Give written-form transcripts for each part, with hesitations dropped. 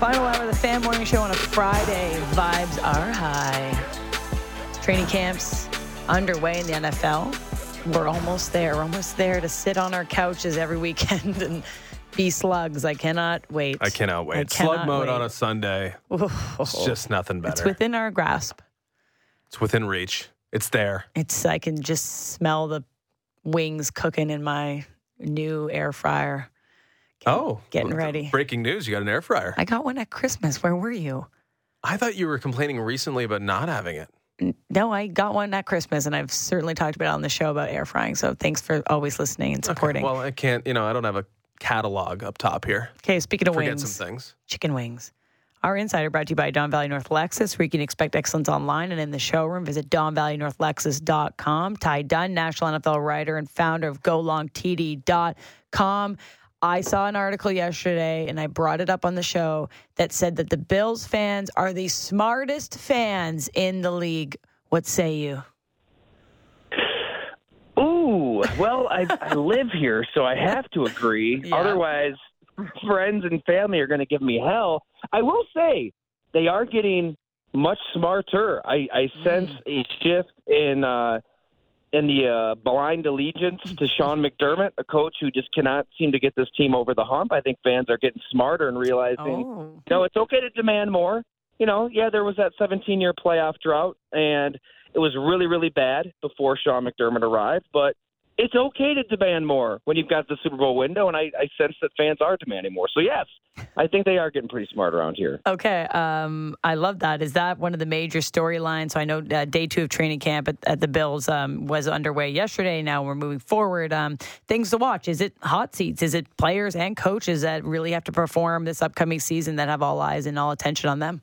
Final hour of the Fan Morning Show on a Friday. Vibes are high. Training camps underway in the NFL. We're almost there. We're almost there to sit on our couches every weekend and be slugs. I cannot wait. I cannot wait. Slug mode on a Sunday. It's just nothing better. It's within our grasp. It's within reach. It's there. I can just smell the wings cooking in my new air fryer. Getting ready. Breaking news. You got an air fryer. I got one at Christmas. Where were you? I thought you were complaining recently about not having it. No, I got one at Christmas, and I've certainly talked about it on the show about air frying. So thanks for always listening and supporting. Okay, well, I can't, I don't have a catalog up top here. Okay, speaking of Forget wings. some things. Chicken wings. Our Insider brought to you by Don Valley North Lexus, where you can expect excellence online and in the showroom. Visit DonValleyNorthLexus.com. Ty Dunn, national NFL writer and founder of GoLongTD.com. I saw an article yesterday, and I brought it up on the show, that said that the Bills fans are the smartest fans in the league. What say you? Ooh, well, I live here, so I have to agree. Yeah. Otherwise, friends and family are going to give me hell. I will say they are getting much smarter. I sense a shift in the blind allegiance to Sean McDermott, a coach who just cannot seem to get this team over the hump. I think fans are getting smarter and realizing, it's okay to demand more. There was that 17-year playoff drought, and it was really, really bad before Sean McDermott arrived. But it's okay to demand more when you've got the Super Bowl window, and I sense that fans are demanding more. So, yes, I think they are getting pretty smart around here. Okay. I love that. Is that one of the major storylines? So I know day 2 of training camp at the Bills was underway yesterday. Now we're moving forward. Things to watch. Is it hot seats? Is it players and coaches that really have to perform this upcoming season that have all eyes and all attention on them?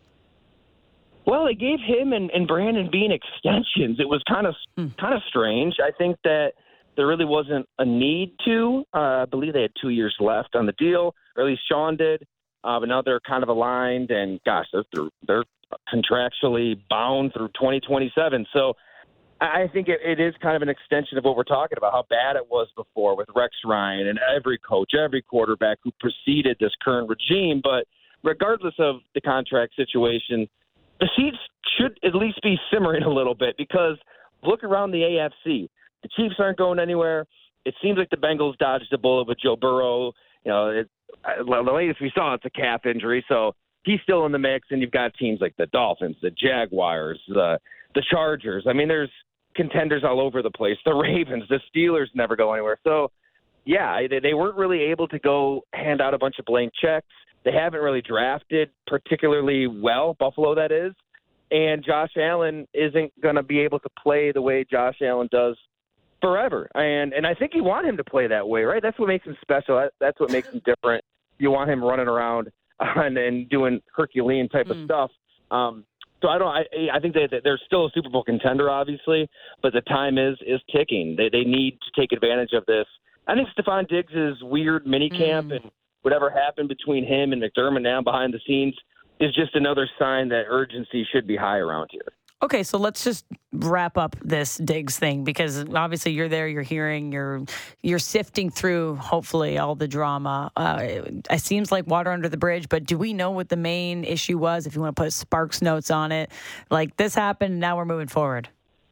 Well, they gave him and Brandon Beane extensions. It was kind of strange. I think that there really wasn't a need to. I believe they had 2 years left on the deal, or at least Sean did. But now they're kind of aligned, and gosh, they're contractually bound through 2027. So I think it is kind of an extension of what we're talking about, how bad it was before with Rex Ryan and every coach, every quarterback who preceded this current regime. But regardless of the contract situation, the seats should at least be simmering a little bit, because look around the AFC. The Chiefs aren't going anywhere. It seems like the Bengals dodged a bullet with Joe Burrow. The latest we saw, it's a calf injury, so he's still in the mix. And you've got teams like the Dolphins, the Jaguars, the Chargers. I mean, there's contenders all over the place. The Ravens, the Steelers never go anywhere. So, yeah, they weren't really able to go hand out a bunch of blank checks. They haven't really drafted particularly well, Buffalo that is, and Josh Allen isn't going to be able to play the way Josh Allen does forever. And I think you want him to play that way, right? That's what makes him special. That's what makes him different. You want him running around and doing Herculean type of stuff. So I think that they're still a Super Bowl contender, obviously, but the time is ticking. They need to take advantage of this. I think Stephon Diggs' weird minicamp and whatever happened between him and McDermott now behind the scenes is just another sign that urgency should be high around here. Okay, so let's just wrap up this Diggs thing, because obviously you're there, you're hearing, you're sifting through, hopefully, all the drama. It seems like water under the bridge, but do we know what the main issue was, if you want to put Sparks notes on it? Like, this happened, now we're moving forward.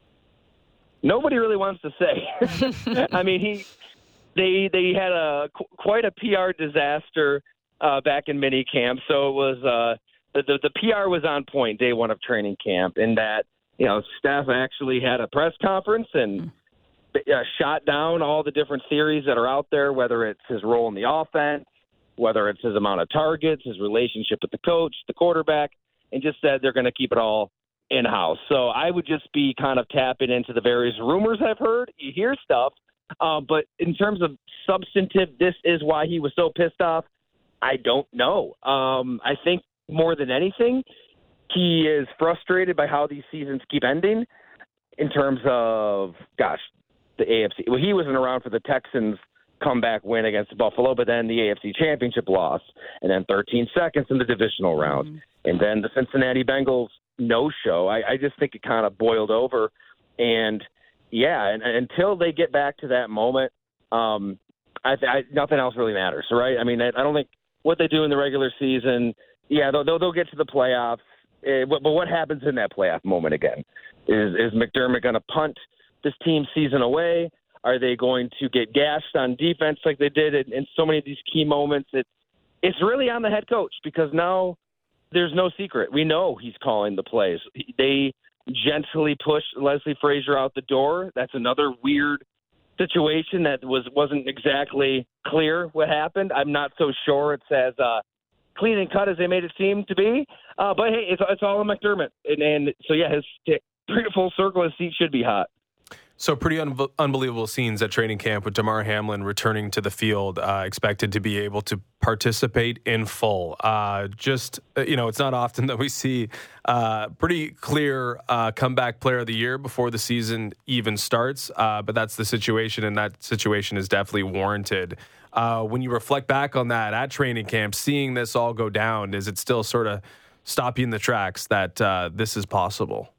Nobody really wants to say. I mean, They had quite a PR disaster back in minicamp, so it was the PR was on point day 1 of training camp, in that staff actually had a press conference and shot down all the different theories that are out there, whether it's his role in the offense, whether it's his amount of targets, his relationship with the coach, the quarterback, and just said they're going to keep it all in-house. So I would just be kind of tapping into the various rumors I've heard. You hear stuff. But in terms of substantive, this is why he was so pissed off, I don't know. I think more than anything, he is frustrated by how these seasons keep ending in terms of, the AFC. Well, he wasn't around for the Texans' comeback win against Buffalo, but then the AFC Championship loss, and then 13 seconds in the divisional round, and then the Cincinnati Bengals no-show. I just think it kind of boiled over, and and until they get back to that moment, nothing else really matters, right? I mean, I don't think what they do in the regular season Yeah, they'll get to the playoffs. But what happens in that playoff moment again? Is McDermott going to punt this team's season away? Are they going to get gashed on defense like they did in so many of these key moments? It's really on the head coach, because now there's no secret. We know he's calling the plays. They gently pushed Leslie Frazier out the door. That's another weird situation that wasn't exactly clear what happened. I'm not so sure it's as clean and cut as they made it seem to be. But, hey, it's all on McDermott. And so, yeah, his full circle, his seat should be hot. So pretty unbelievable scenes at training camp with Damar Hamlin returning to the field, expected to be able to participate in full. It's not often that we see pretty clear comeback player of the year before the season even starts, but that's the situation, and that situation is definitely warranted. When you reflect back on that at training camp, seeing this all go down, does it still sort of stop you in the tracks that this is possible?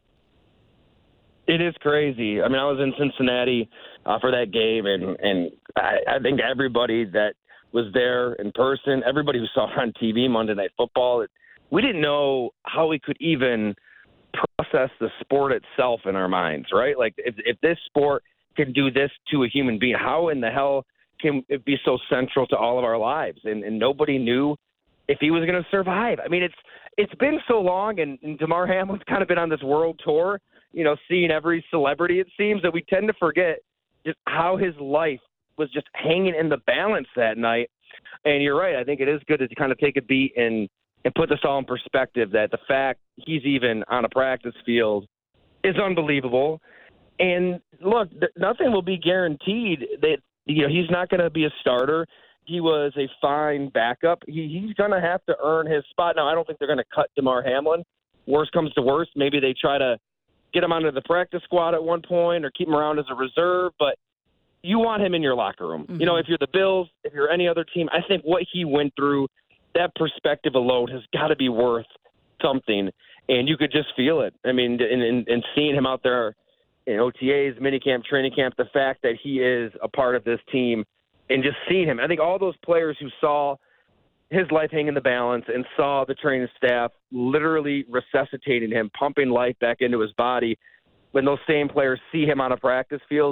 It is crazy. I mean, I was in Cincinnati for that game, and I think everybody that was there in person, everybody who saw it on TV, Monday Night Football, we didn't know how we could even process the sport itself in our minds, right? Like, if this sport can do this to a human being, how in the hell can it be so central to all of our lives? And nobody knew if he was going to survive. I mean, it's been so long, and Damar Hamlin's kind of been on this world tour, seeing every celebrity, it seems, that we tend to forget just how his life was just hanging in the balance that night. And you're right. I think it is good to kind of take a beat and put this all in perspective, that the fact he's even on a practice field is unbelievable. And look, nothing will be guaranteed that, he's not going to be a starter. He was a fine backup. He's going to have to earn his spot. Now, I don't think they're going to cut Damar Hamlin. Worst comes to worst, maybe they try to get him onto the practice squad at one point or keep him around as a reserve, but you want him in your locker room. Mm-hmm. If you're the Bills, if you're any other team, I think what he went through, that perspective alone has got to be worth something, and you could just feel it. I mean, and seeing him out there in OTAs, minicamp, training camp, the fact that he is a part of this team, and just seeing him, I think all those players who saw his life hang in the balance and saw the training staff literally resuscitating him, pumping life back into his body, when those same players see him on a practice field,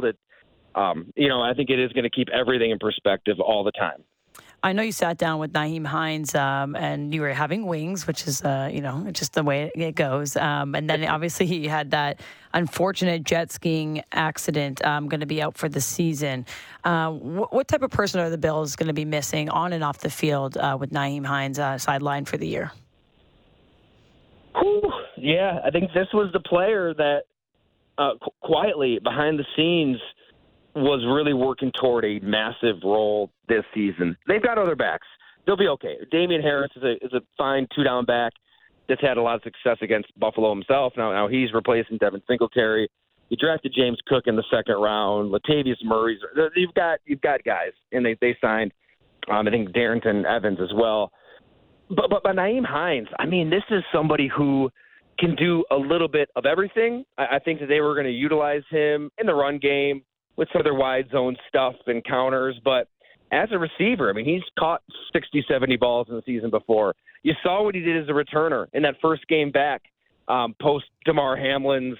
I think it is going to keep everything in perspective all the time. I know you sat down with Nyheim Hines and you were having wings, which is, just the way it goes. And then obviously he had that unfortunate jet skiing accident, going to be out for the season. What type of person are the Bills going to be missing on and off the field with Nyheim Hines sidelined for the year? Yeah, I think this was the player that quietly behind the scenes was really working toward a massive role this season. They've got other backs. They'll be okay. Damian Harris is a fine two-down back that's had a lot of success against Buffalo himself. Now he's replacing Devin Singletary. You drafted James Cook in the second round. Latavius Murray's. You've got guys, and they signed, I think, Darrington Evans as well. But Nyheim Hines, I mean, this is somebody who can do a little bit of everything. I think that they were going to utilize him in the run game with some of their wide zone stuff and counters. But as a receiver, I mean, he's caught 60, 70 balls in the season before. You saw what he did as a returner in that first game back, post Damar Hamlin's,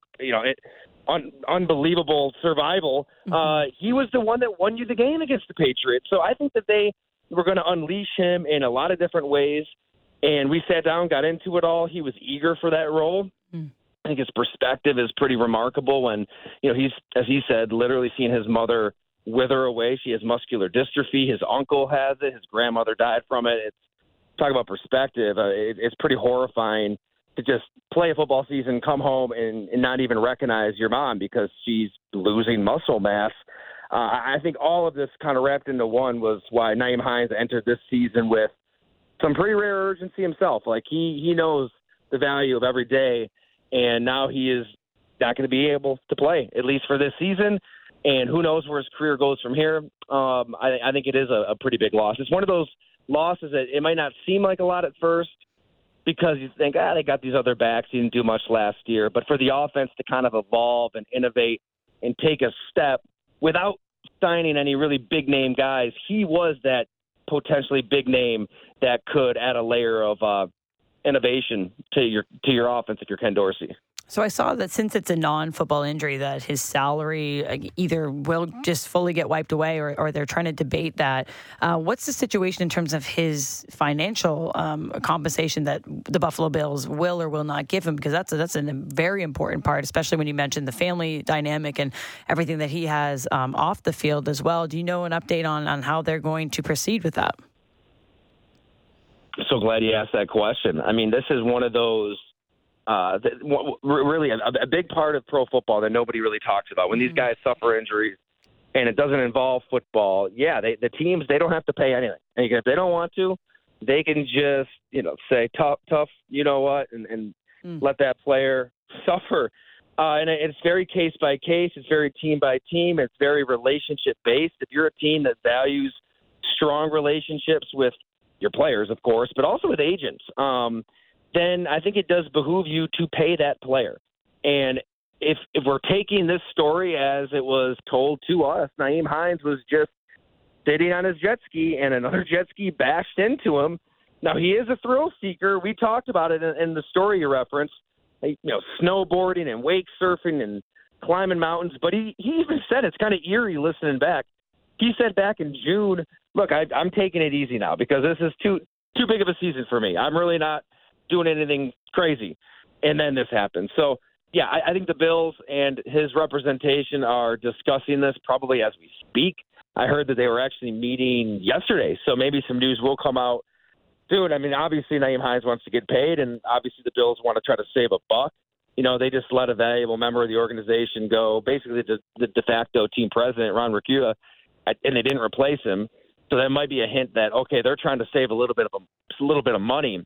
unbelievable survival. He was the one that won you the game against the Patriots. So I think that they were going to unleash him in a lot of different ways. And we sat down, got into it all. He was eager for that role. I think his perspective is pretty remarkable when, he's, as he said, literally seeing his mother wither away. She has muscular dystrophy. His uncle has it. His grandmother died from it. Talk about perspective. It's pretty horrifying to just play a football season, come home, and not even recognize your mom because she's losing muscle mass. I think all of this kind of wrapped into one was why Nyheim Hines entered this season with some pretty rare urgency himself. Like he knows the value of every day. And now he is not going to be able to play, at least for this season. And who knows where his career goes from here. I think it is a pretty big loss. It's one of those losses that it might not seem like a lot at first because you think, they got these other backs. He didn't do much last year. But for the offense to kind of evolve and innovate and take a step without signing any really big-name guys, he was that potentially big name that could add a layer of innovation to your offense if you're Ken Dorsey. So I saw that since it's a non-football injury, that his salary either will just fully get wiped away or they're trying to debate that. What's the situation in terms of his financial compensation that the Buffalo Bills will or will not give him? Because that's a very important part, especially when you mentioned the family dynamic and everything that he has off the field as well. Do you know an update on how they're going to proceed with that? I'm so glad you asked that question. I mean, this is one of those really a big part of pro football that nobody really talks about. When these guys suffer injuries and it doesn't involve football, the teams, they don't have to pay anything. And if they don't want to, they can just, say tough, you know what, and let that player suffer. And it's very case by case. It's very team by team. It's very relationship based. If you're a team that values strong relationships with your players, of course, but also with agents, then I think it does behoove you to pay that player. And if we're taking this story as it was told to us, Nyheim Hines was just sitting on his jet ski and another jet ski bashed into him. Now, he is a thrill seeker. We talked about it in the story you referenced, snowboarding and wake surfing and climbing mountains. But he even said, it's kind of eerie listening back. He said back in June, look, I'm taking it easy now because this is too big of a season for me. I'm really not doing anything crazy. And then this happened. So, I think the Bills and his representation are discussing this probably as we speak. I heard that they were actually meeting yesterday, so maybe some news will come out soon. I mean, obviously Nyheim Hines wants to get paid, and obviously the Bills want to try to save a buck. They just let a valuable member of the organization go, basically the de facto team president, Ron Ricciuta, and they didn't replace him. So that might be a hint that, okay, they're trying to save a little bit of money.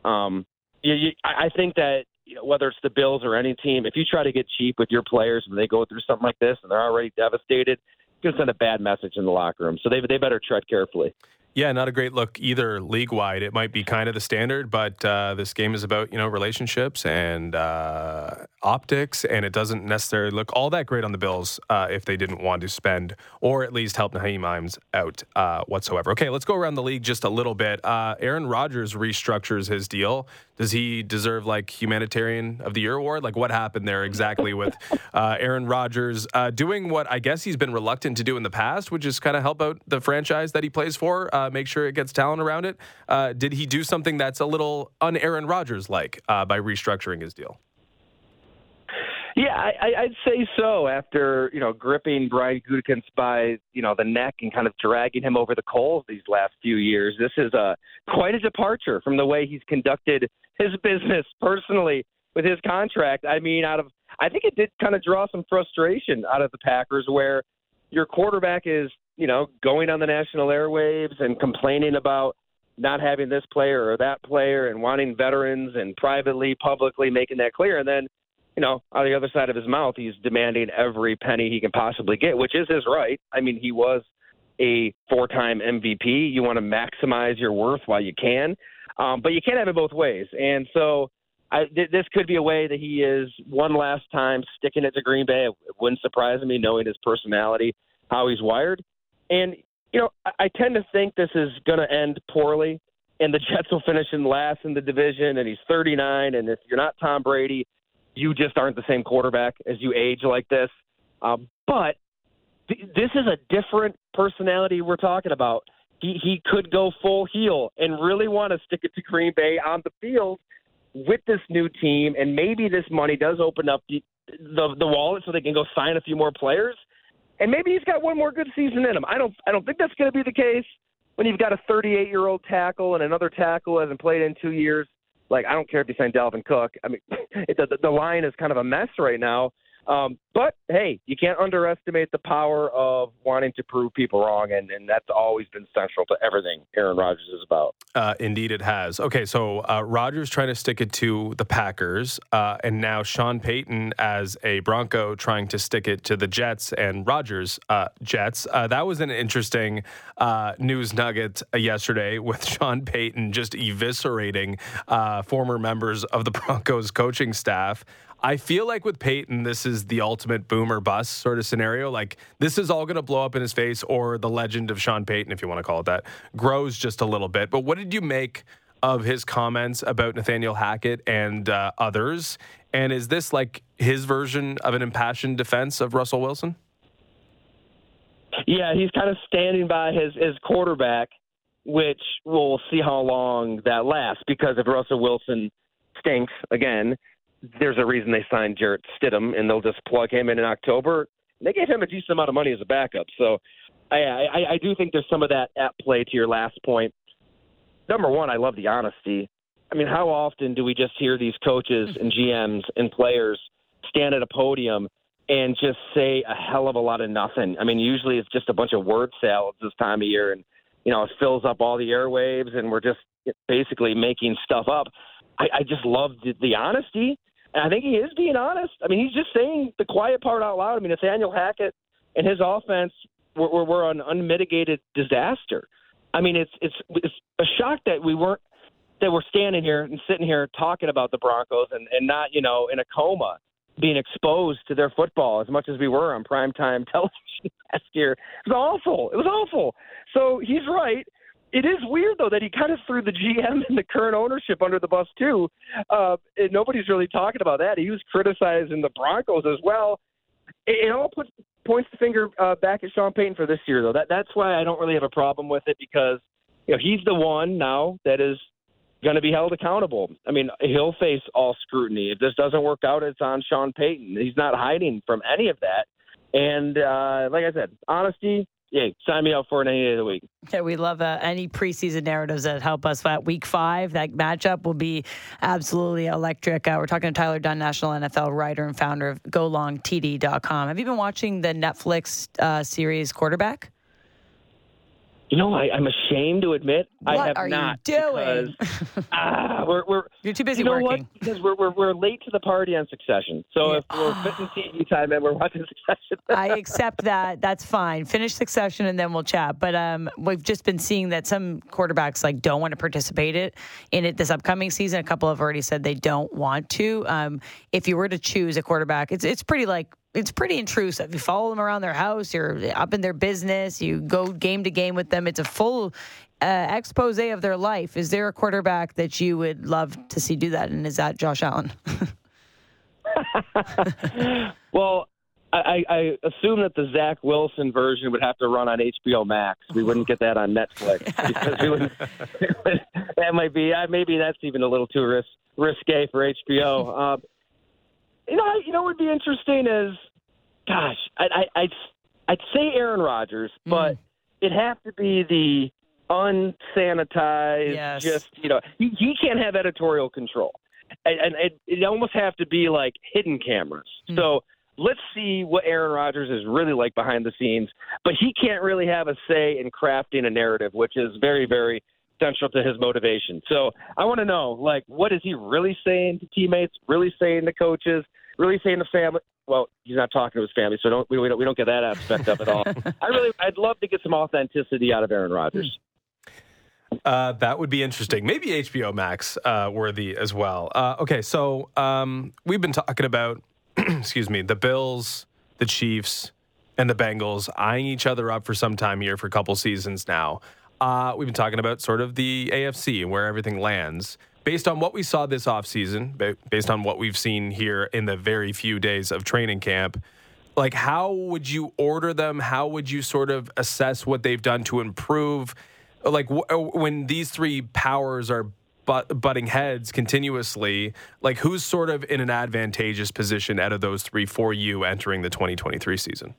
I think that whether it's the Bills or any team, if you try to get cheap with your players when they go through something like this and they're already devastated, it's going to send a bad message in the locker room. So they better tread carefully. Yeah, not a great look either league-wide. It might be kind of the standard, but this game is about, relationships and optics, and it doesn't necessarily look all that great on the Bills if they didn't want to spend or at least help Nyheim Hines out whatsoever. Okay, let's go around the league just a little bit. Aaron Rodgers restructures his deal. Does he deserve, Humanitarian of the Year award? What happened there exactly with Aaron Rodgers doing what I guess he's been reluctant to do in the past, which is kind of help out the franchise that he plays for, make sure it gets talent around it. Did he do something that's a little un-Aaron Rodgers-like by restructuring his deal? Yeah, I'd say so. After gripping Brian Gutekunst by the neck and kind of dragging him over the coals these last few years, this is quite a departure from the way he's conducted his business personally with his contract. I mean, I think it did kind of draw some frustration out of the Packers, where your quarterback is going on the national airwaves and complaining about not having this player or that player and wanting veterans and privately, publicly making that clear, and then on the other side of his mouth, he's demanding every penny he can possibly get, which is his right. I mean, he was a 4-time MVP. You want to maximize your worth while you can, but you can't have it both ways. And so this could be a way that he is one last time sticking it to Green Bay. It wouldn't surprise me knowing his personality, how he's wired. And, I tend to think this is going to end poorly, and the Jets will finish in last in the division, and he's 39, and if you're not Tom Brady, you just aren't the same quarterback as you age like this. But this is a different personality we're talking about. He could go full heel and really want to stick it to Green Bay on the field with this new team, and maybe this money does open up the wallet so they can go sign a few more players. And maybe he's got one more good season in him. I don't think that's going to be the case when you've got a 38-year-old tackle and another tackle hasn't played in 2 years. I don't care if you sign Dalvin Cook. I mean, the line is kind of a mess right now. But, hey, you can't underestimate the power of wanting to prove people wrong, and that's always been central to everything Aaron Rodgers is about. Indeed it has. Okay, so Rodgers trying to stick it to the Packers, and now Sean Payton as a Bronco trying to stick it to the Jets and Rodgers' Jets. That was an interesting news nugget yesterday with Sean Payton just eviscerating former members of the Broncos coaching staff. I feel like with Peyton, this is the ultimate boom or bust sort of scenario. Like, this is all going to blow up in his face, or the legend of Sean Payton, if you want to call it that, grows just a little bit. But what did you make of his comments about Nathaniel Hackett and others? And is this like his version of an impassioned defense of Russell Wilson? Yeah, he's kind of standing by his quarterback, which we'll see how long that lasts, because if Russell Wilson stinks again, there's a reason they signed Jarrett Stidham, and they'll just plug him in October. They gave him a decent amount of money as a backup. So I do think there's some of that at play to your last point. Number one, I love the honesty. I mean, how often do we just hear these coaches and GMs and players stand at a podium and just say a hell of a lot of nothing? I mean, usually it's just a bunch of word salads this time of year, and, it fills up all the airwaves, and we're just basically making stuff up. I just love the honesty, and I think he is being honest. I mean, he's just saying the quiet part out loud. I mean, Nathaniel Hackett and his offense were an unmitigated disaster. I mean, it's a shock that we're standing here and sitting here talking about the Broncos and not, in a coma, being exposed to their football as much as we were on primetime television last year. It was awful. It was awful. So he's right. It is weird, though, that he kind of threw the GM and the current ownership under the bus, too. And nobody's really talking about that. He was criticizing the Broncos as well. It all points the finger back at Sean Payton for this year, though. That's why I don't really have a problem with it, because he's the one now that is going to be held accountable. I mean, he'll face all scrutiny. If this doesn't work out, it's on Sean Payton. He's not hiding from any of that. And like I said, honesty, yeah, sign me up for it any day of the week. Yeah, we love any preseason narratives that help us. At week 5, that matchup will be absolutely electric. We're talking to Tyler Dunn, national NFL writer and founder of GoLongTD.com. Have you been watching the Netflix series Quarterback? I'm ashamed to admit I have not. What are you doing? Because, You're too busy working. What? Because we're late to the party on Succession. So if we're fitting TV time and we're watching Succession. I accept that. That's fine. Finish Succession and then we'll chat. But we've just been seeing that some quarterbacks don't want to participate in it this upcoming season. A couple have already said they don't want to. If you were to choose a quarterback, it's pretty intrusive. You follow them around their house. You're up in their business. You go game to game with them. It's a full expose of their life. Is there a quarterback that you would love to see do that? And is that Josh Allen? Well, I assume that the Zach Wilson version would have to run on HBO Max. We wouldn't get that on Netflix because we wouldn't. That might be maybe that's even a little too risque for HBO. What would be interesting is, gosh, I'd say Aaron Rodgers, but it'd have to be the unsanitized. Yes. Just he can't have editorial control, and it almost have to be like hidden cameras. So let's see what Aaron Rodgers is really like behind the scenes. But he can't really have a say in crafting a narrative, which is very, very central to his motivation. So I want to know, what is he really saying to teammates, really saying to coaches, really saying to family? Well, he's not talking to his family, so we don't get that aspect of it all. I'd love to get some authenticity out of Aaron Rodgers. That would be interesting. Maybe HBO Max worthy as well. Okay, so we've been talking about, the Bills, the Chiefs, and the Bengals eyeing each other up for some time here for a couple seasons now. We've been talking about sort of the AFC and where everything lands. Based on what we saw this offseason, based on what we've seen here in the very few days of training camp, how would you order them? How would you sort of assess what they've done to improve? When these three powers are butting heads continuously, who's sort of in an advantageous position out of those three for you entering the 2023 season?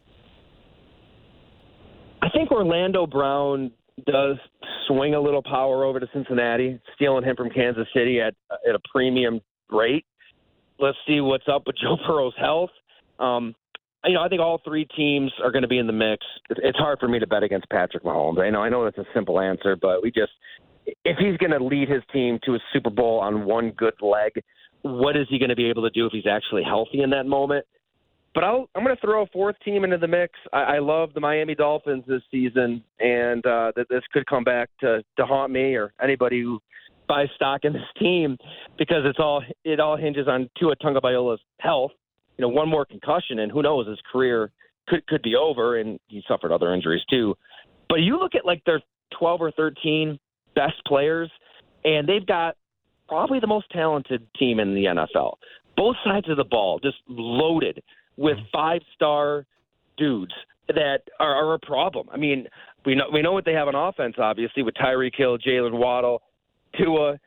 I think Orlando Brown does swing a little power over to Cincinnati, stealing him from Kansas City at a premium rate. Let's see what's up with Joe Burrow's health. I think all three teams are going to be in the mix. It's hard for me to bet against Patrick Mahomes. I know that's a simple answer, but if he's going to lead his team to a Super Bowl on one good leg, what is he going to be able to do if he's actually healthy in that moment? But I'm going to throw a fourth team into the mix. I love the Miami Dolphins this season, and that this could come back to haunt me or anybody who buy stock in this team because it all hinges on Tua Tagovailoa's health. One more concussion, and who knows, his career could be over, and he suffered other injuries too. But you look at like their 12 or 13 best players, and they've got probably the most talented team in the NFL. Both sides of the ball just loaded with 5-star dudes that are a problem. I mean, we know what they have on offense, obviously, with Tyreek Hill, Jalen Waddle, Tua,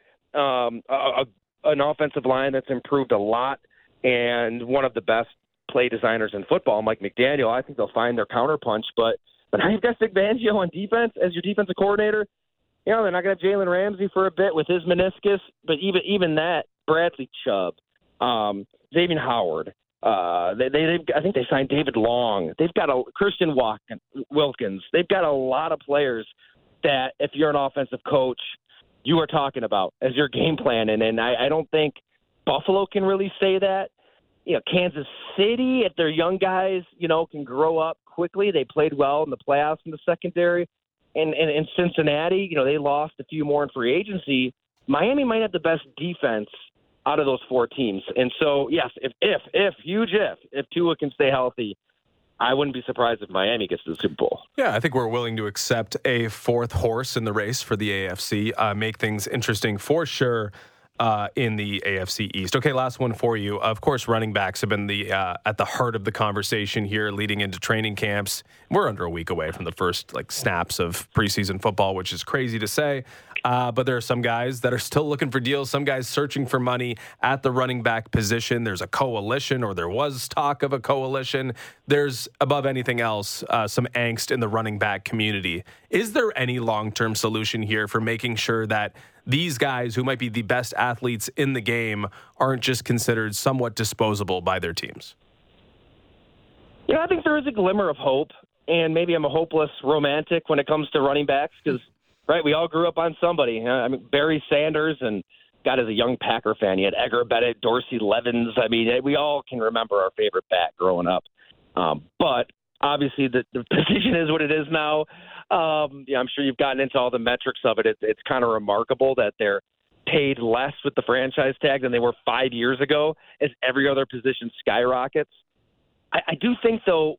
an offensive line that's improved a lot, and one of the best play designers in football, Mike McDaniel. I think they'll find their counterpunch. But now you've got Vic Fangio on defense as your defensive coordinator. They're not going to have Jalen Ramsey for a bit with his meniscus, but even that, Bradley Chubb, Xavier Howard, I think they signed David Long. They've got Christian Wilkins. They've got a lot of players that if you're an offensive coach, you are talking about as your game plan. And I don't think Buffalo can really say that. Kansas City, if their young guys, can grow up quickly, they played well in the playoffs in the secondary. And in Cincinnati, they lost a few more in free agency. Miami might have the best defense out of those 4 teams. And so, yes, if Tua can stay healthy, I wouldn't be surprised if Miami gets to the Super Bowl. Yeah, I think we're willing to accept a 4th horse in the race for the AFC, make things interesting for sure in the AFC East. Okay, last one for you. Of course, running backs have been at the heart of the conversation here leading into training camps. We're under a week away from the first snaps of preseason football, which is crazy to say. But there are some guys that are still looking for deals, some guys searching for money at the running back position. There's a coalition, or there was talk of a coalition. There's, above anything else, some angst in the running back community. Is there any long-term solution here for making sure that these guys who might be the best athletes in the game aren't just considered somewhat disposable by their teams? I think there is a glimmer of hope, and maybe I'm a hopeless romantic when it comes to running backs because, right, we all grew up on somebody. I mean, Barry Sanders, and God, as a young Packer fan, you had Edgar Bennett, Dorsey Levens. I mean, we all can remember our favorite back growing up. But obviously the position is what it is now. I'm sure you've gotten into all the metrics of it. It's kind of remarkable that they're paid less with the franchise tag than they were 5 years ago as every other position skyrockets. I do think, though,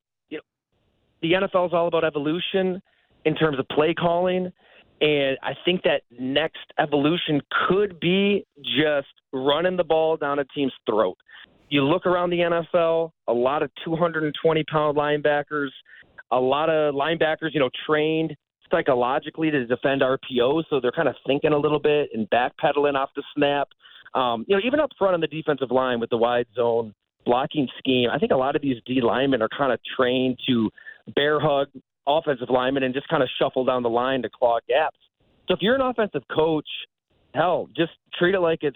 the NFL is all about evolution in terms of play calling, and I think that next evolution could be just running the ball down a team's throat. You look around the NFL, a lot of 220-pound linebackers, a lot of linebackers, trained psychologically to defend RPOs, so they're kind of thinking a little bit and backpedaling off the snap. Even up front on the defensive line with the wide zone blocking scheme, I think a lot of these D linemen are kind of trained to bear hug offensive linemen and just kind of shuffle down the line to clog gaps. So if you're an offensive coach, hell, just treat it like it's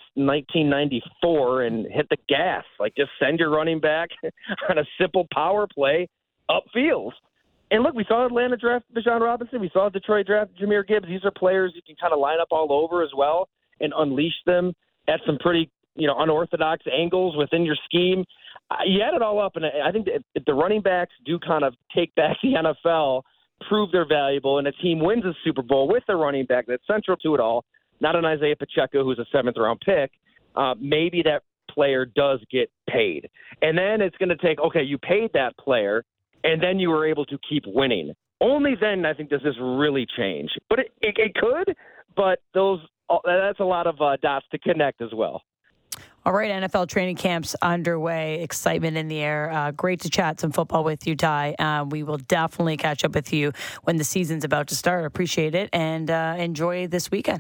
1994 and hit the gas. Just send your running back on a simple power play upfield. And look, we saw Atlanta draft Bijan Robinson. We saw Detroit draft Jahmyr Gibbs. These are players you can kind of line up all over as well and unleash them at some pretty, unorthodox angles within your scheme. You add it all up, and I think that if the running backs do kind of take back the NFL, prove they're valuable, and a team wins a Super Bowl with a running back that's central to it all, not an Isaiah Pacheco who's a 7th-round pick, maybe that player does get paid. And then it's going to take, okay, you paid that player, and then you were able to keep winning. Only then, I think, does this really change. But it could, but that's a lot of dots to connect as well. All right, NFL training camps underway, excitement in the air. Great to chat some football with you, Ty. We will definitely catch up with you when the season's about to start. Appreciate it, and enjoy this weekend.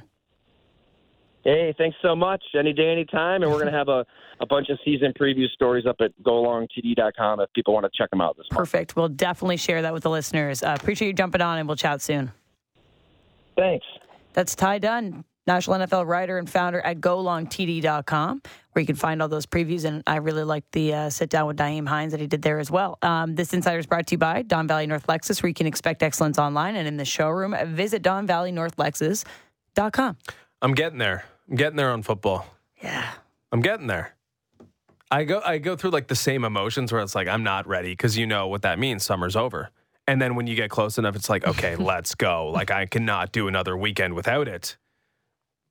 Hey, thanks so much. Any day, any time. And we're going to have a bunch of season preview stories up at golongtd.com if people want to check them out this month. Perfect. We'll definitely share that with the listeners. Appreciate you jumping on, and we'll chat soon. Thanks. That's Ty Dunne, national NFL writer and founder at golongtd.com, where you can find all those previews. And I really liked the sit-down with Nyheim Hines that he did there as well. This Insider is brought to you by Don Valley North Lexus, where you can expect excellence online and in the showroom. Visit DonValleyNorthLexus.com. I'm getting there. I'm getting there on football. Yeah. I'm getting there. I go through the same emotions where it's I'm not ready because you know what that means. Summer's over. And then when you get close enough, it's okay, let's go. I cannot do another weekend without it.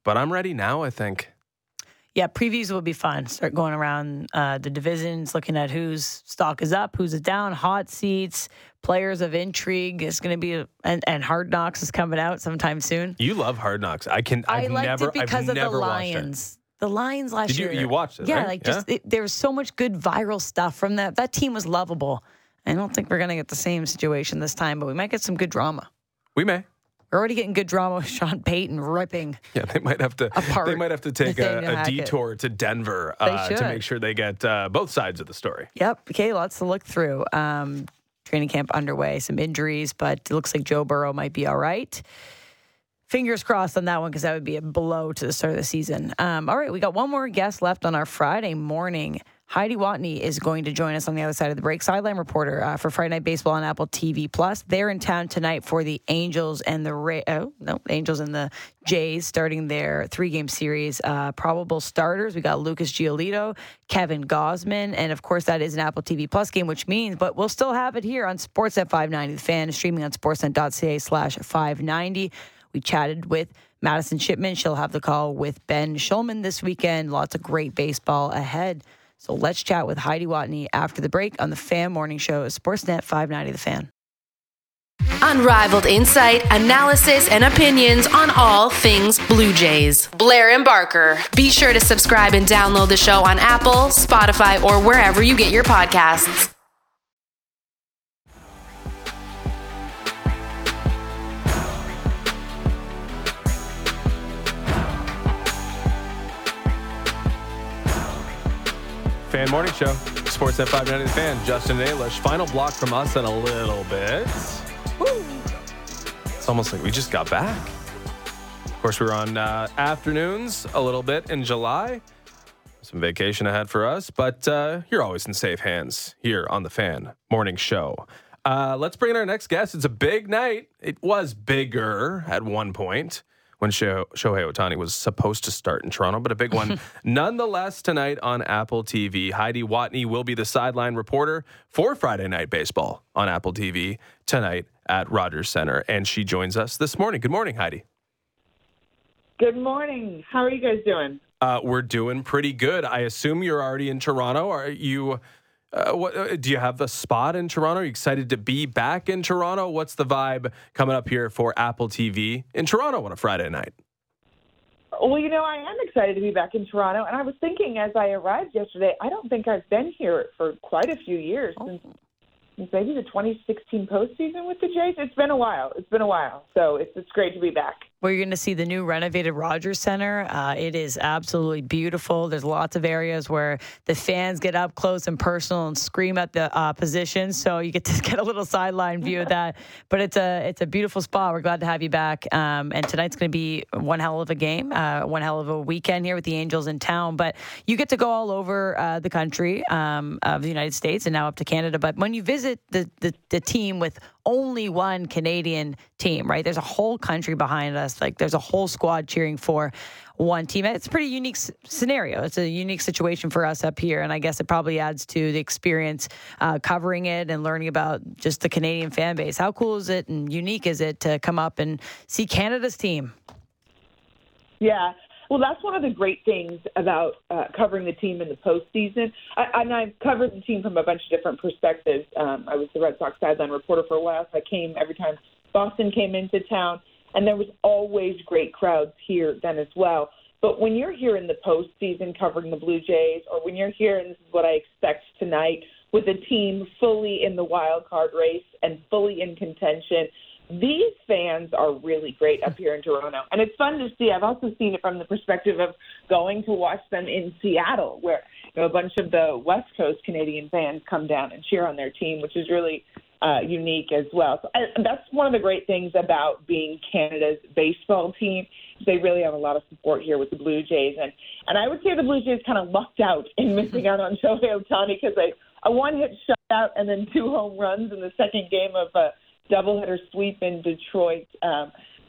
but I'm ready now, I think. Yeah, previews will be fun. Start going around the divisions, looking at whose stock is up, who's down, hot seats, players of intrigue. It's going to be, and Hard Knocks is coming out sometime soon. You love Hard Knocks. I liked it because of the Lions. The Lions last year. You watched it, yeah, right? There was so much good viral stuff from that. That team was lovable. I don't think we're going to get the same situation this time, but we might get some good drama. We may. We're already getting good drama with Sean Payton ripping. Yeah, they might have to. They might have to take a detour to Denver to make sure they get both sides of the story. Yep. Okay, lots to look through. Training camp underway. Some injuries, but it looks like Joe Burrow might be all right. Fingers crossed on that one because that would be a blow to the start of the season. All right, we got one more guest left on our Friday morning. Heidi Watney is going to join us on the other side of the break. Sideline reporter for Friday Night Baseball on Apple TV+. They're in town tonight for the Angels and the Jays starting their 3-game series. Probable starters. We got Lucas Giolito, Kevin Gausman, and of course that is an Apple TV+ game, which means, but we'll still have it here on Sportsnet 590. The Fan is streaming on sportsnet.ca/590. We chatted with Madison Shipman. She'll have the call with Ben Shulman this weekend. Lots of great baseball ahead. So let's chat with Heidi Watney after the break on the Fan Morning Show at Sportsnet 590 The Fan. Unrivaled insight, analysis, and opinions on all things Blue Jays. Blair and Barker. Be sure to subscribe and download the show on Apple, Spotify, or wherever you get your podcasts. Fan Morning Show, Sportsnet 590 The Fan, Justin Ailish. Final block from us in a little bit. Woo. It's almost like we just got back. Of course, we were on afternoons a little bit in July. Some vacation ahead for us, but you're always in safe hands here on the Fan Morning Show. Let's bring in our next guest. It's a big night. It was bigger at one point when Shohei Ohtani was supposed to start in Toronto, but a big one nonetheless tonight on Apple TV. Heidi Watney will be the sideline reporter for Friday Night Baseball on Apple TV tonight at Rogers Center, and she joins us this morning. Good morning, Heidi. Good morning. How are you guys doing? We're doing pretty good. I assume you're already in Toronto. Are you? Do you have the spot in Toronto? Are you excited to be back in Toronto? What's the vibe coming up here for Apple TV in Toronto on a Friday night? Well, I am excited to be back in Toronto. And I was thinking as I arrived yesterday, I don't think I've been here for quite a few years, since maybe the 2016 postseason with the Jays. It's been a while. So it's great to be back. Well, you're going to see the new renovated Rogers Center. It is absolutely beautiful. There's lots of areas where the fans get up close and personal and scream at the opposition. So you get to get a little sideline view of that. But it's a beautiful spot. We're glad to have you back. And tonight's going to be one hell of a game, one hell of a weekend here with the Angels in town. But you get to go all over the country of the United States and now up to Canada. But when you visit the team with only one Canadian team, right? There's a whole country behind us. Like there's a whole squad cheering for one team. It's a pretty unique scenario. It's a unique situation for us up here. And I guess it probably adds to the experience covering it and learning about just the Canadian fan base. How cool is it and unique is it to come up and see Canada's team? Yeah. Well, that's one of the great things about covering the team in the postseason. I've covered the team from a bunch of different perspectives. I was the Red Sox sideline reporter for a while, so I came every time Boston came into town, and there was always great crowds here then as well. But when you're here in the postseason covering the Blue Jays, or when you're here, and this is what I expect tonight, with a team fully in the wild card race and fully in contention, these fans are really great up here in Toronto. And it's fun to see. I've also seen it from the perspective of going to watch them in Seattle, where a bunch of the West Coast Canadian fans come down and cheer on their team, which is really unique as well. So that's one of the great things about being Canada's baseball team. They really have a lot of support here with the Blue Jays. And I would say the Blue Jays kind of lucked out in missing out on Shohei Ohtani because a one-hit shutout and then 2 home runs in the second game of a doubleheader sweep in Detroit.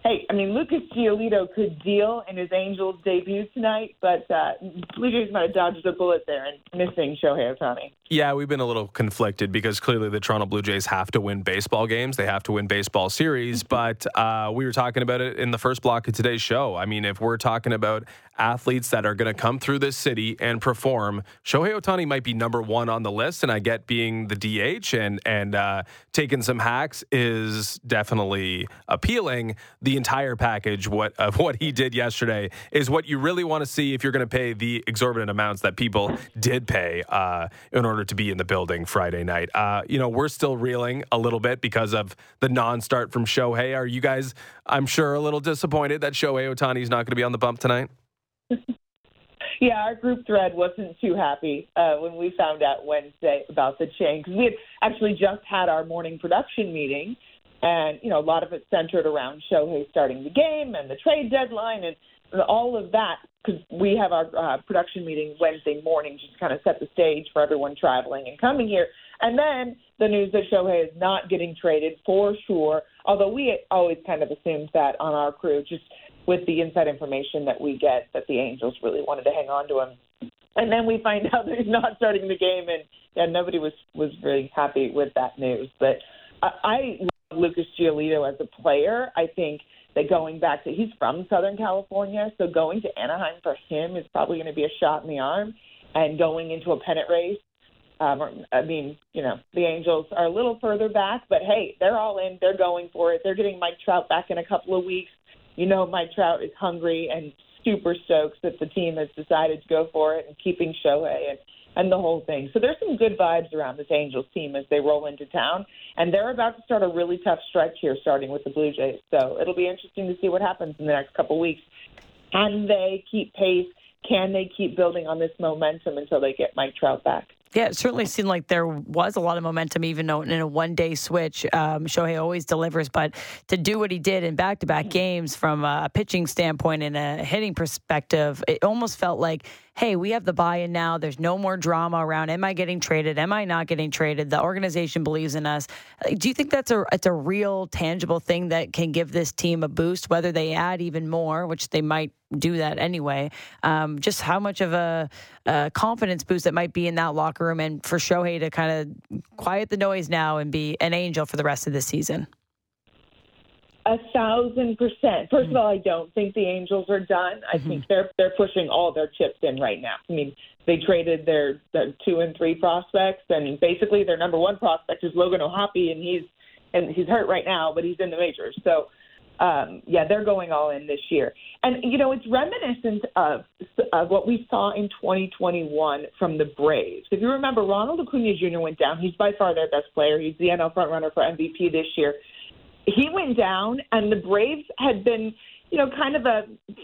Hey, I mean, Lucas Giolito could deal in his Angels debut tonight, but Blue Jays might have dodged a bullet there and missing Shohei Ohtani. Yeah, we've been a little conflicted because clearly the Toronto Blue Jays have to win baseball games. They have to win baseball series. But we were talking about it in the first block of today's show. I mean, if we're talking about athletes that are going to come through this city and perform, Shohei Ohtani might be number one on the list. And I get being the DH and taking some hacks is definitely appealing. The entire package of what he did yesterday is what you really want to see if you're going to pay the exorbitant amounts that people did pay in order to be in the building Friday night. We're still reeling a little bit because of the non-start from Shohei. Are you guys, I'm sure, a little disappointed that Shohei Ohtani is not going to be on the bump tonight? Yeah, our group thread wasn't too happy when we found out Wednesday about the change. Because we had actually just had our morning production meeting, and, a lot of it centered around Shohei starting the game and the trade deadline and all of that, because we have our production meeting Wednesday morning just to kind of set the stage for everyone traveling and coming here. And then the news that Shohei is not getting traded for sure, although we always kind of assumed that on our crew, just with the inside information that we get, that the Angels really wanted to hang on to him. And then we find out that he's not starting the game, and nobody was really happy with that news. But I love Lucas Giolito as a player. I think that going back to, he's from Southern California, so going to Anaheim for him is probably going to be a shot in the arm. And going into a pennant race, the Angels are a little further back, but hey, they're all in. They're going for it. They're getting Mike Trout back in a couple of weeks. Mike Trout is hungry and super stoked that the team has decided to go for it and keeping Shohei and the whole thing. So there's some good vibes around this Angels team as they roll into town. And they're about to start a really tough stretch here, starting with the Blue Jays. So it'll be interesting to see what happens in the next couple of weeks. Can they keep pace? Can they keep building on this momentum until they get Mike Trout back? Yeah, it certainly seemed like there was a lot of momentum, even though in a one-day switch. Shohei always delivers, but to do what he did in back-to-back games from a pitching standpoint and a hitting perspective, it almost felt like, hey, we have the buy-in now. There's no more drama around, am I getting traded? Am I not getting traded? The organization believes in us. Do you think it's a real, tangible thing that can give this team a boost, whether they add even more, which they might do that anyway? Just how much of a confidence boost that might be in that locker room, and for Shohei to kind of quiet the noise now and be an Angel for the rest of the season? 1,000%. First of all, I don't think the Angels are done. I think they're pushing all their chips in right now. I mean, they traded their 2 and 3 prospects, and basically their number 1 prospect is Logan O'Hoppe, and he's hurt right now, but he's in the majors. So, they're going all in this year. And, it's reminiscent of what we saw in 2021 from the Braves. If you remember, Ronald Acuna Jr. went down. He's by far their best player. He's the NL frontrunner for MVP this year. He went down, and the Braves had been, kind of a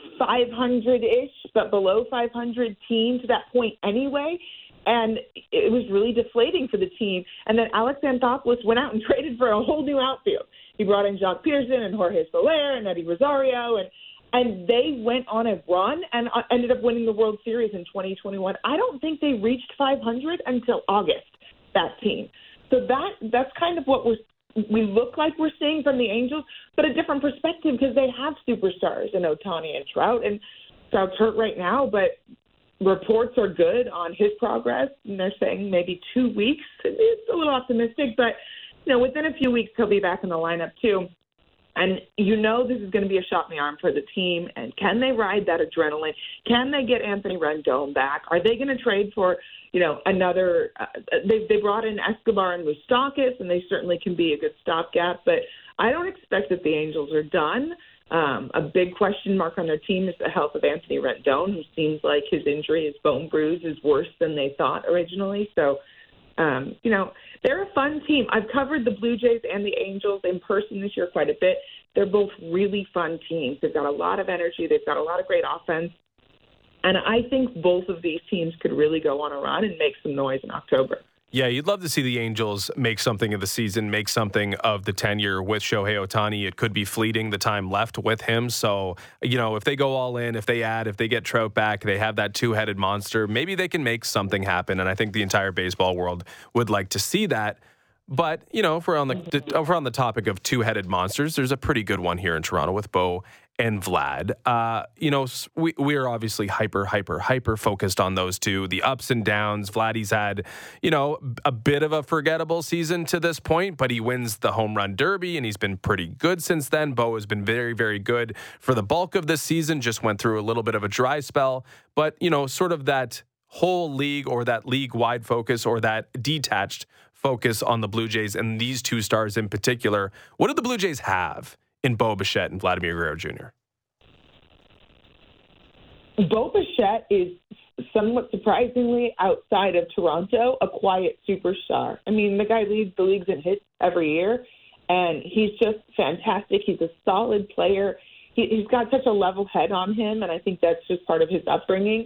500-ish, but below 500 team to that point anyway. And it was really deflating for the team. And then Alex Anthopoulos went out and traded for a whole new outfield. He brought in Jock Peterson and Jorge Soler and Eddie Rosario, and they went on a run and ended up winning the World Series in 2021. I don't think they reached 500 until August, that team. So that's kind of what we look like we're seeing from the Angels, but a different perspective because they have superstars in Ohtani and Trout, and Trout's hurt right now, but reports are good on his progress, and they're saying maybe 2 weeks. It's a little optimistic, but within a few weeks he'll be back in the lineup too. And this is going to be a shot in the arm for the team. And can they ride that adrenaline? Can they get Anthony Rendon back? Are they going to trade for, another? They brought in Escobar and Moustakas, and they certainly can be a good stopgap. But I don't expect that the Angels are done. A big question mark on their team is the health of Anthony Rendon, who seems like his injury, his bone bruise, is worse than they thought originally. So, they're a fun team. I've covered the Blue Jays and the Angels in person this year quite a bit. They're both really fun teams. They've got a lot of energy. They've got a lot of great offense. And I think both of these teams could really go on a run and make some noise in October. Yeah, you'd love to see the Angels make something of the season, make something of the tenure with Shohei Ohtani. It could be fleeting, the time left with him. So, if they go all in, if they get Trout back, they have that two-headed monster, maybe they can make something happen. And I think the entire baseball world would like to see that. But, if we're on the topic of two-headed monsters, there's a pretty good one here in Toronto with Bo and Vlad. We are obviously hyper focused on those two, the ups and downs. Vladdy's had, a bit of a forgettable season to this point, but he wins the home run derby and he's been pretty good since then. Bo has been very, very good for the bulk of this season, just went through a little bit of a dry spell. But, sort of that whole league or that league-wide focus or that detached focus on the Blue Jays and these two stars in particular, what do the Blue Jays have in Bo Bichette and Vladimir Guerrero Jr.? Bo Bichette is somewhat surprisingly, outside of Toronto, a quiet superstar. I mean, the guy leads the leagues in hits every year, and he's just fantastic. He's a solid player. He's got such a level head on him, and I think that's just part of his upbringing.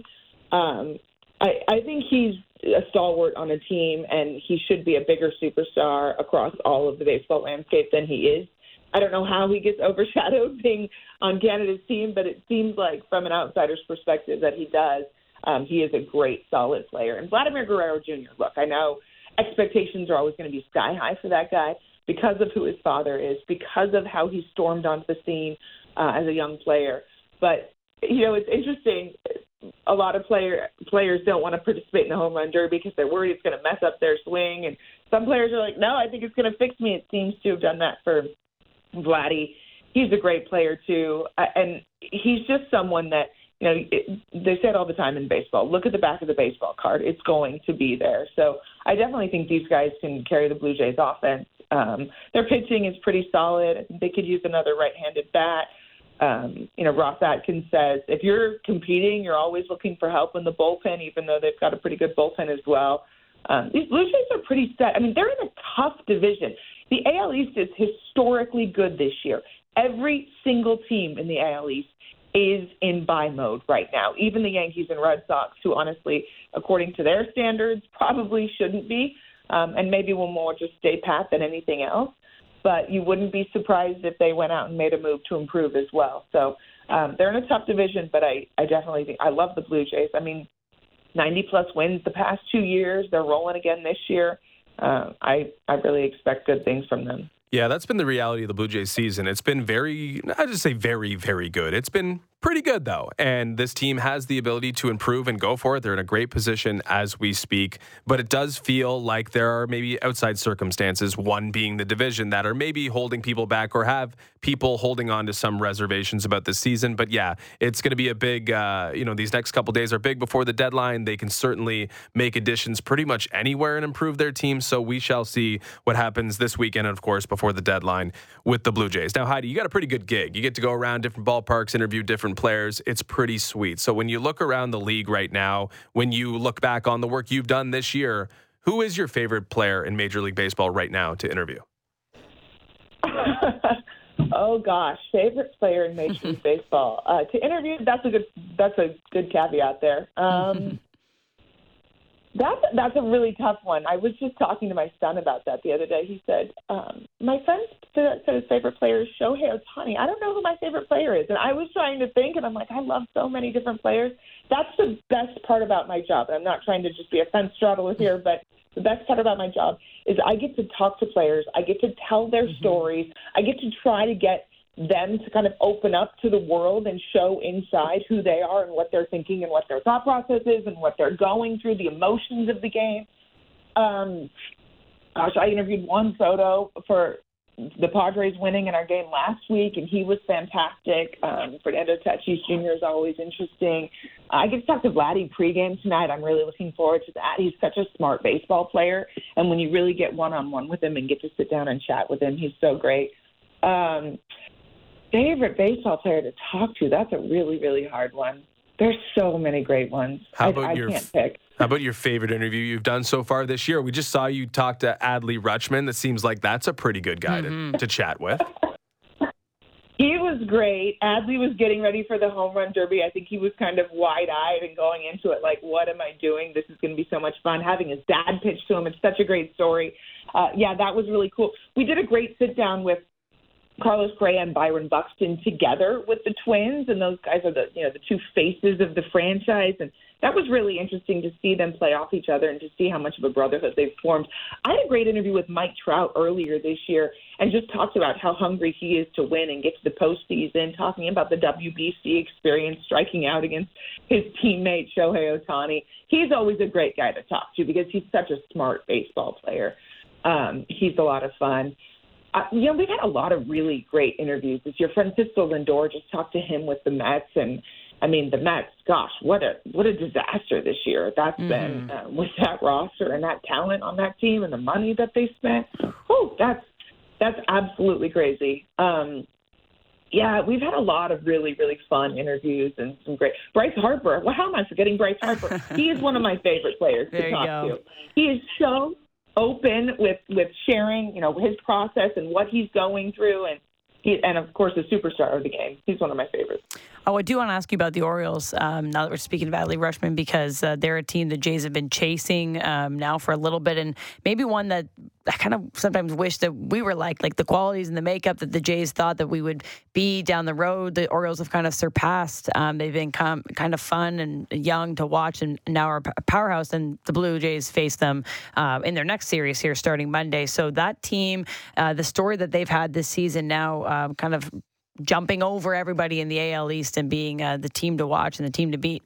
I think he's a stalwart on a team, and he should be a bigger superstar across all of the baseball landscape than he is. I don't know how he gets overshadowed being on Canada's team, but it seems like from an outsider's perspective that he does. He is a great, solid player. And Vladimir Guerrero Jr., look, I know expectations are always going to be sky high for that guy because of who his father is, because of how he stormed onto the scene as a young player. But, it's interesting. A lot of players don't want to participate in the home run derby because they're worried it's going to mess up their swing. And some players are like, no, I think it's going to fix me. It seems to have done that for Vladdy. He's a great player, too. And he's just someone that, they say it all the time in baseball. Look at the back of the baseball card. It's going to be there. So I definitely think these guys can carry the Blue Jays offense. Their pitching is pretty solid. I think they could use another right-handed bat. Ross Atkins says, if you're competing, you're always looking for help in the bullpen, even though they've got a pretty good bullpen as well. These Blue Jays are pretty set. I mean, they're in a tough division. The AL East is historically good this year. Every single team in the AL East is in buy mode right now. Even the Yankees and Red Sox, who honestly, according to their standards, probably shouldn't be, and maybe will more just stay pat than anything else. But you wouldn't be surprised if they went out and made a move to improve as well. So they're in a tough division, but I definitely think I love the Blue Jays. I mean, 90-plus wins the past 2 years. They're rolling again this year. I really expect good things from them. Yeah, that's been the reality of the Blue Jays season. It's been I just say very, very good. It's been pretty good, though. And this team has the ability to improve and go for it. They're in a great position as we speak. But it does feel like there are maybe outside circumstances, one being the division, that are maybe holding people back or have people holding on to some reservations about this season. But yeah, it's going to be a big, these next couple days are big before the deadline. They can certainly make additions pretty much anywhere and improve their team. So we shall see what happens this weekend, of course, before the deadline with the Blue Jays. Now, Heidi, you got a pretty good gig. You get to go around different ballparks, interview different players. It's pretty sweet. So when you look around the league right now, when you look back on the work you've done this year, who is your favorite player in Major League Baseball right now to interview? Oh gosh, favorite player in Major League Baseball to interview. That's a good caveat there. That's a really tough one. I was just talking to my son about that the other day. He said, my friend said his favorite player is Shohei Ohtani. I don't know who my favorite player is. And I was trying to think, and I'm like, I love so many different players. That's the best part about my job. And I'm not trying to just be a fence straddler here, but the best part about my job is I get to talk to players. I get to tell their stories. I get to try to get them to kind of open up to the world and show inside who they are and what they're thinking and what their thought process is and what they're going through, the emotions of the game. I interviewed Juan Soto for the Padres winning in our game last week, and he was fantastic. Fernando Tatis Jr. is always interesting. I get to talk to Vladdy pregame tonight. I'm really looking forward to that. He's such a smart baseball player, and when you really get one-on-one with him and get to sit down and chat with him, he's so great. Favorite baseball player to talk to? That's a really, really hard one. There's so many great ones. I can't pick. How about your favorite interview you've done so far this year? We just saw you talk to Adley Rutschman. That seems like that's a pretty good guy to chat with. He was great. Adley was getting ready for the home run derby. I think he was kind of wide-eyed and going into it like, what am I doing? This is going to be so much fun. Having his dad pitch to him, it's such a great story. That was really cool. We did a great sit-down with Carlos Correa and Byron Buxton together with the Twins, and those guys are the two faces of the franchise, and that was really interesting to see them play off each other and to see how much of a brotherhood they've formed. I had a great interview with Mike Trout earlier this year and just talked about how hungry he is to win and get to the postseason, talking about the WBC experience, striking out against his teammate Shohei Ohtani. He's always a great guy to talk to because he's such a smart baseball player. He's a lot of fun. We've had a lot of really great interviews this year. Francisco Lindor, just talked to him with the Mets, and I mean the Mets. Gosh, what a disaster this year that's been with that roster and that talent on that team and the money that they spent. Oh, that's absolutely crazy. We've had a lot of really, really fun interviews and some great. Bryce Harper. Well, how am I forgetting Bryce Harper? He is one of my favorite players to talk to. He is so open with sharing, his process and what he's going through, and of course, the superstar of the game. He's one of my favorites. Oh, I do want to ask you about the Orioles, now that we're speaking of Adley Rutschman, because they're a team the Jays have been chasing now for a little bit, and maybe one that I kind of sometimes wish that we were like the qualities and the makeup that the Jays thought that we would be down the road. The Orioles have kind of surpassed. They've been kind of fun and young to watch, and now are a powerhouse, and the Blue Jays face them in their next series here starting Monday. So that team, the story that they've had this season now kind of jumping over everybody in the AL East and being the team to watch and the team to beat.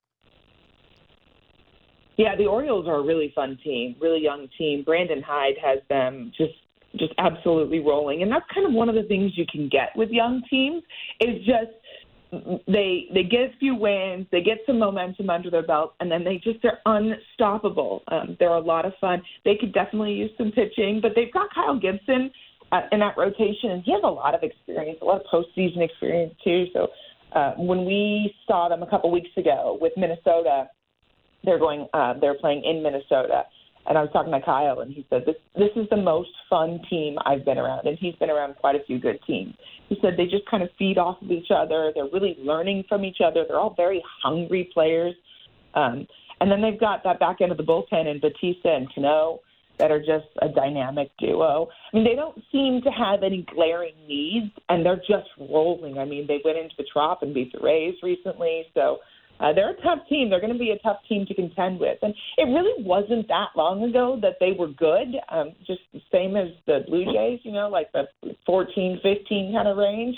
Yeah, the Orioles are a really fun team, really young team. Brandon Hyde has them just absolutely rolling. And that's kind of one of the things you can get with young teams is just they get a few wins, they get some momentum under their belt, and then they're unstoppable. They're a lot of fun. They could definitely use some pitching, but they've got Kyle Gibson in that rotation, and he has a lot of experience, a lot of postseason experience too. So when we saw them a couple weeks ago with Minnesota, they're playing in Minnesota, and I was talking to Kyle, and he said this is the most fun team I've been around, and he's been around quite a few good teams. He said they just kind of feed off of each other. They're really learning from each other. They're all very hungry players, and then they've got that back end of the bullpen in Bautista and Cano that are just a dynamic duo. I mean, they don't seem to have any glaring needs, and they're just rolling. I mean, they went into the Trop and beat the Rays recently, so they're a tough team. They're going to be a tough team to contend with. And it really wasn't that long ago that they were good, just the same as the Blue Jays, like the 14, 15 kind of range.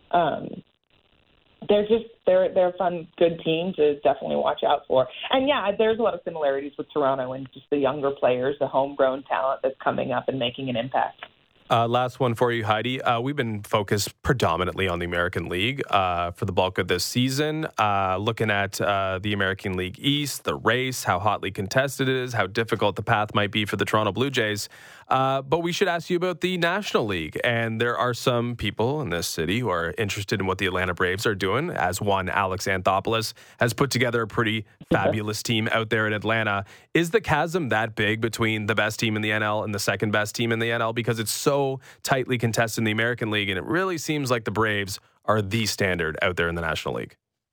They're a fun, good team to definitely watch out for. And, yeah, there's a lot of similarities with Toronto and just the younger players, the homegrown talent that's coming up and making an impact. Last one for you, Heidi. We've been focused predominantly on the American League for the bulk of this season, looking at the American League East, the race, how hotly contested it is, how difficult the path might be for the Toronto Blue Jays. But we should ask you about the National League. And there are some people in this city who are interested in what the Atlanta Braves are doing, as one Alex Anthopoulos has put together a pretty fabulous team out there in Atlanta. Is the chasm that big between the best team in the NL and the second best team in the NL? Because it's so tightly contested in the American League, and it really seems like the Braves are the standard out there in the National League.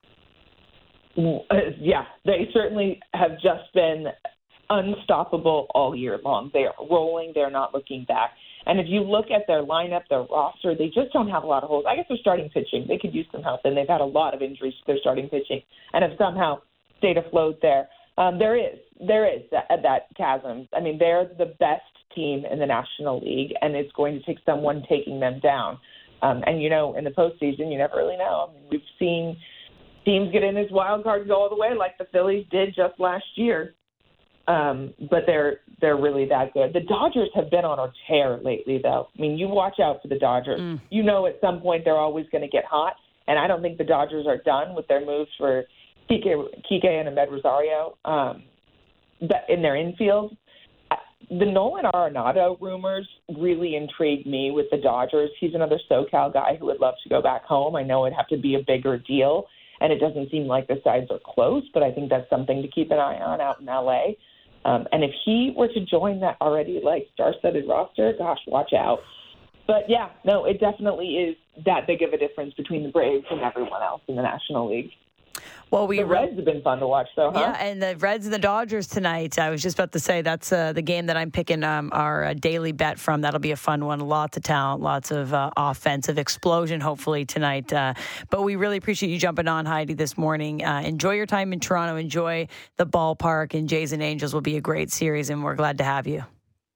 Yeah, they certainly have just been unstoppable all year long. They are rolling. They're not looking back. And if you look at their lineup, their roster, they just don't have a lot of holes. I guess they're starting pitching. They could use some help, and they've had a lot of injuries to their starting pitching and have somehow stayed afloat there. There is that chasm. I mean, they're the best team in the National League, and it's going to take someone taking them down. And, in the postseason, you never really know. I mean, we've seen teams get in this wild card and go all the way like the Phillies did just last year. But they're really that good. The Dodgers have been on a tear lately, though. I mean, you watch out for the Dodgers. You know at some point they're always going to get hot, and I don't think the Dodgers are done with their moves for Kike and Ahmed Rosario in their infield. The Nolan Arenado rumors really intrigued me with the Dodgers. He's another SoCal guy who would love to go back home. I know it'd have to be a bigger deal, and it doesn't seem like the sides are close, but I think that's something to keep an eye on out in L.A. And if he were to join that already, star-studded roster, gosh, watch out. But, yeah, no, it definitely is that big of a difference between the Braves and everyone else in the National League. Well, The Reds have been fun to watch, though, huh? Yeah, and the Reds and the Dodgers tonight. I was just about to say that's the game that I'm picking our daily bet from. That'll be a fun one. Lots of talent, lots of offensive explosion, hopefully, tonight. But we really appreciate you jumping on, Heidi, this morning. Enjoy your time in Toronto. Enjoy the ballpark, and Jays and Angels will be a great series, and we're glad to have you.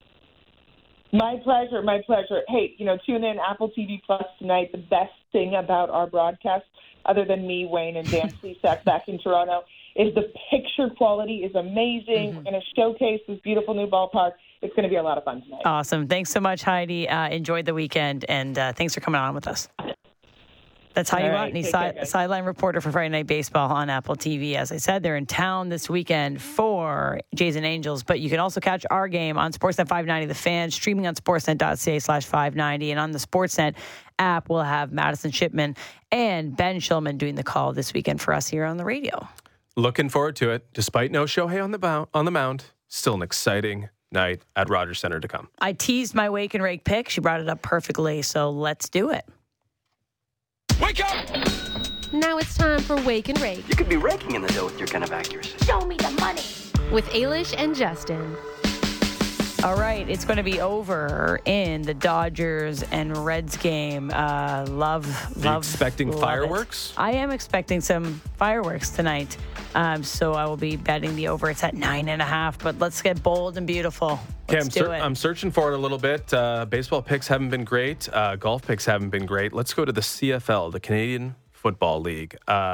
My pleasure, my pleasure. Hey, tune in Apple TV Plus tonight. The best thing about our broadcast, other than me, Wayne, and Dan Plesac back in Toronto, is the picture quality is amazing. We're going to showcase this beautiful new ballpark. It's going to be a lot of fun tonight. Awesome. Thanks so much, Heidi. Enjoyed the weekend, and thanks for coming on with us. That's Heidi Watney, sideline reporter for Friday Night Baseball on Apple TV. As I said, they're in town this weekend for Jays and Angels, but you can also catch our game on Sportsnet 590 The Fan, streaming on sportsnet.ca/590, and on the Sportsnet app, we'll have Madison Shipman and Ben Shulman doing the call this weekend for us here on the radio. Looking forward to it. Despite no Shohei on the mound, still an exciting night at Rogers Center to come. I teased my wake and rake pick. She brought it up perfectly, so let's do it. Wake up! Now it's time for Wake and Rake You could be raking in the dough with your kind of accuracy. Show me the money. with Ailish and Justin. All right, it's going to be over in the Dodgers and Reds game. Are you expecting fireworks? I am expecting some fireworks tonight. So I will be betting the over. It's at 9.5, but let's get bold and beautiful. Let's do it. I'm searching for it a little bit. Baseball picks haven't been great. Golf picks haven't been great. Let's go to the CFL, the Canadian Football League.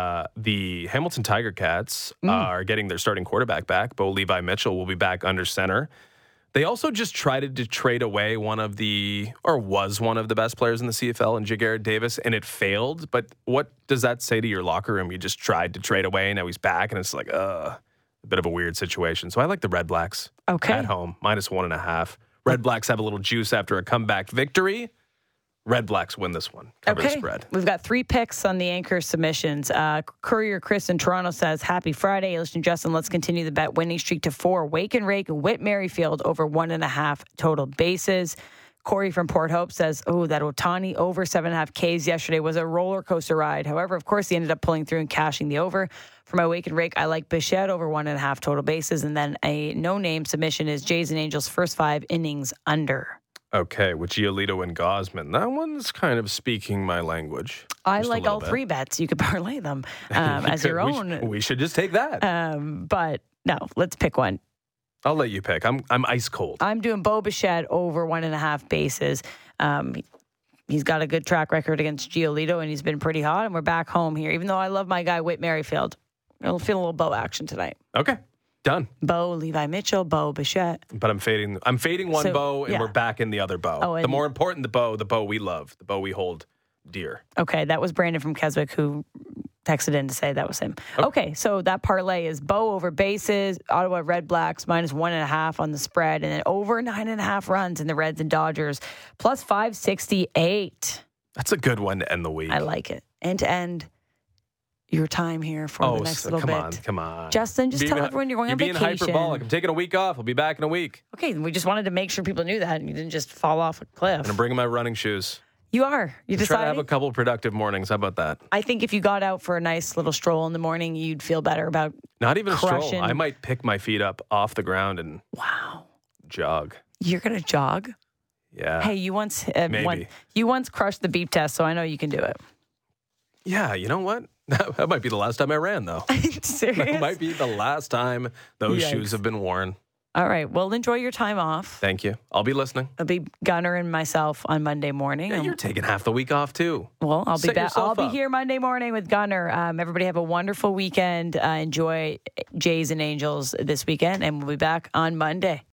The Hamilton Tiger Cats are getting their starting quarterback back. Bo Levi Mitchell will be back under center. They also just tried to trade away one of the best players in the CFL, and Jagarrett Davis, and it failed. But what does that say to your locker room? You just tried to trade away, and now he's back, and it's like, a bit of a weird situation. So I like the Red Blacks at home, -1.5. Red Blacks have a little juice after a comeback victory. Red Blacks win this one. Cover the spread. We've got 3 picks on the anchor submissions. Courier Chris in Toronto says, happy Friday. Ailish and Justin, let's continue the bet winning streak to 4. Wake and Rake, Whit Merrifield over 1.5 total bases. Corey from Port Hope says, that Ohtani over 7.5 Ks yesterday was a roller coaster ride. However, of course, he ended up pulling through and cashing the over. For my Wake and Rake, I like Bichette over 1.5 total bases. And then a no-name submission is Jays and Angels first 5 innings under. Okay, with Giolito and Gosman. That one's kind of speaking my language. I like all 3 bets. You could parlay them as your own. We should just take that. But no, let's pick one. I'll let you pick. I'm ice cold. I'm doing Bo Bichette over 1.5 bases. He's got a good track record against Giolito, and he's been pretty hot, and we're back home here. Even though I love my guy, Whit Merrifield. I'll feel a little Bo action tonight. Okay. Done. Bo, Levi Mitchell, Bo Bichette. But I'm fading one Bo, and we're back in the other Bo. The more important the Bo we love, the Bo we hold dear. Okay, that was Brandon from Keswick who texted in to say that was him. Okay, so that parlay is Bo over bases, Ottawa Red Blacks -1.5 on the spread, and then over 9.5 runs in the Reds and Dodgers, plus 568. That's a good one to end the week. I like it. And to end your time here for the next little bit. Come on. Justin, just tell everyone you're going on vacation. You're being hyperbolic. I'm taking a week off. I'll be back in a week. Okay, we just wanted to make sure people knew that and you didn't just fall off a cliff. And I'm bringing my running shoes. You are. You decided? Try to have a couple productive mornings. How about that? I think if you got out for a nice little stroll in the morning, you'd feel better about Not even crushing. A stroll. I might pick my feet up off the ground and jog. You're going to jog? Yeah. Hey, you once maybe. You once crushed the beep test, so I know you can do it. Yeah, you know what? That might be the last time I ran, though. Serious? That might be the last time those shoes have been worn. All right. Well, enjoy your time off. Thank you. I'll be listening. It'll be Gunner and myself on Monday morning. Yeah, you're taking half the week off, too. Well, I'll be back. I'll be up. here Monday morning with Gunner. Everybody have a wonderful weekend. Enjoy Jays and Angels this weekend, and we'll be back on Monday.